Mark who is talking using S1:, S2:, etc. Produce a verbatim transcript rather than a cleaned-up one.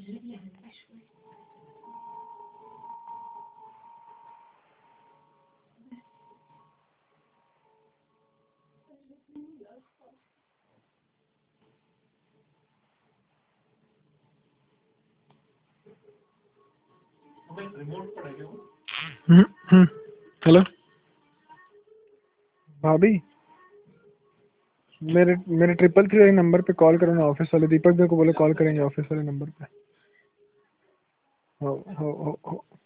S1: हम्म हम्म hello भाभी, मेरे मेरे ट्रिपल थ्री नंबर पे कॉल करो ना, ऑफिस वाले दीपक भाई को बोले कॉल करेंगे ऑफिस वाले नंबर पे। हो हो हो हो